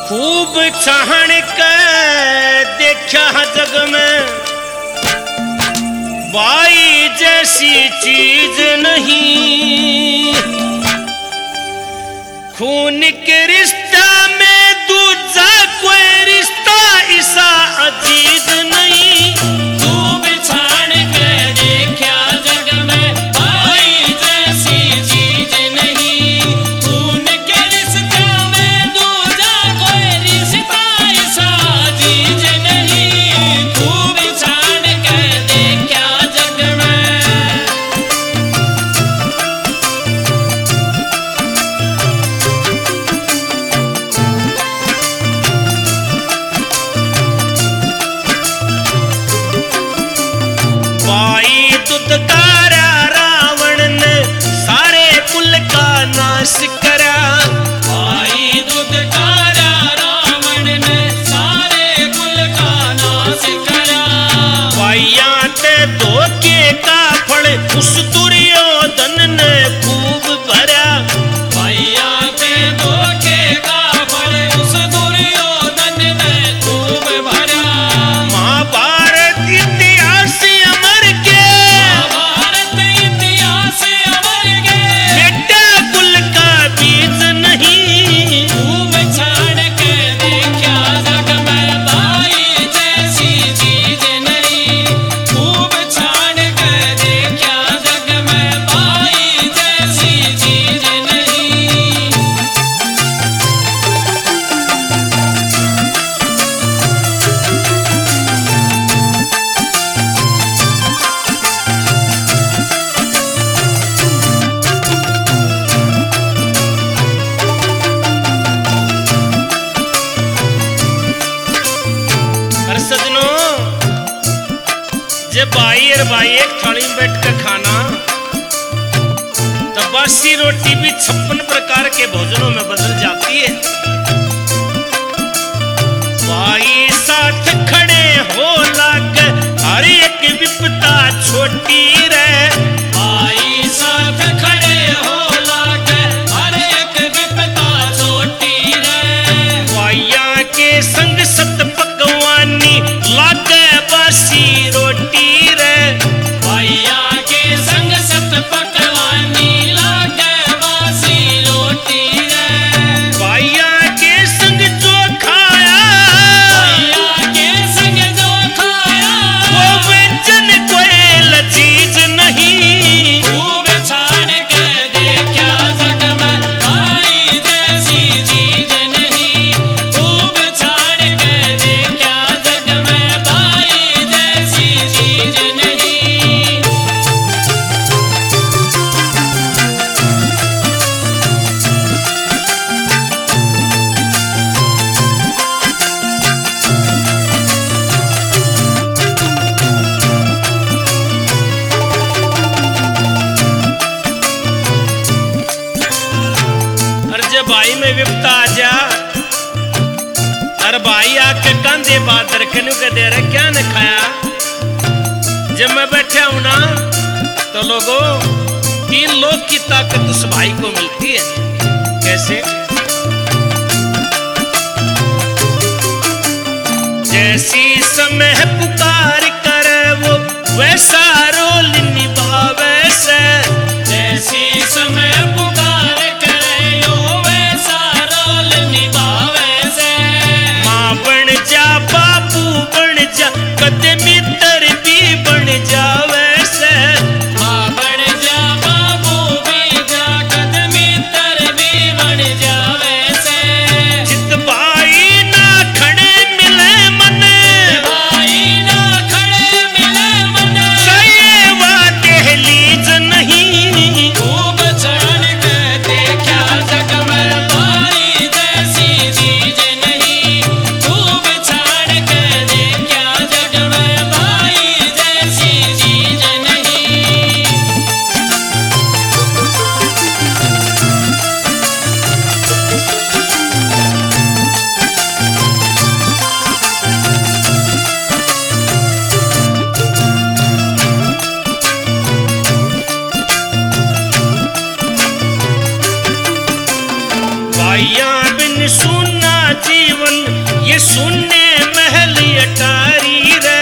खूब छाण के देखा जग में, बाई जैसी चीज नहीं। खून के रिश्ता में दूजा कोई रिश्ता ऐसा अजीज नहीं। खूब छाण के देखा जग में, बाई जैसी चीज नहीं। खून के रिश्ता में दूजा कोई रिश्ता ऐसा अजीज नहीं। खूब छाण के देखा जग में। बाई दुदकारा रावण ने सारे कुल का नाश करा। बाई दुदकारा रावण ने सारे कुल का नाश करा। बाइया ते धोखे का फल उस दुर्योधन ने खूब भरा। बाइया के धोखे का फल उस दुर्योधन ने खूब भरा। महाभारत इतिहास अमर के, महाभारत इतिहास अमर के, बेटा कुल का बीज नहीं। खूब छाण के देखा जग में, बाई जैसी चीज नहीं। खूब छाण के देखा जग में, बाई जैसी चीज नहीं। पर सजनों, जब भाई और भाई एक थाली में बैठ कर खाना, तो बासी रोटी भी 56 प्रकार के भोजनों में बदल जाती है। भाई साथ खड़े हो लाग हर एक विपदा छोटी रहे। भाई साथ खड़े हो लागे हर एक विपदा छोटी रहे। भाइया के संग सत पकवानी लागे बासी रोटी रहे। भैया के संग सत पकवानी लागे बासी रोटी रहे। भाइया के संग जो खाया, भैया के संग जो खाया, वो व्यंजन कोई लजीज नहीं। खूब छाण के देखा जग में, बाई जैसी चीज नहीं। खूब छाण के देखा जग में, बाई जैसी चीज नहीं। और जब भाई में विपता आ जा, और भाई आके कंधे बात रखने के दे रहे क्या न खाया। जब मैं बैठा हूं ना, तो लोगों 3 लोग की ताकत उस भाई को मिलती है। कैसे? जैसी समय पुकार करे वो वैसा रोल निभावे से। जैसी समय पुकार करे यो वैसा रोल निभावे से। माँ बन जा बाबू बन जा, कदे मित्र भी बन जा वैसे। माँ बन जा बाबू भी जा, कदमी तर भी बन जा वैसे। जित भाई ना खड़े मिले मन, भाई ना खड़े मिले मन, सही बात दहलीज नहीं। खूब छाण के देखा जग में, बाई जैसी चीज नहीं। खूब छाण के देखा जग में, बाई जैसी चीज नहीं। भाइया बिन सुना जीवन ये शून्य महल अटारी रे।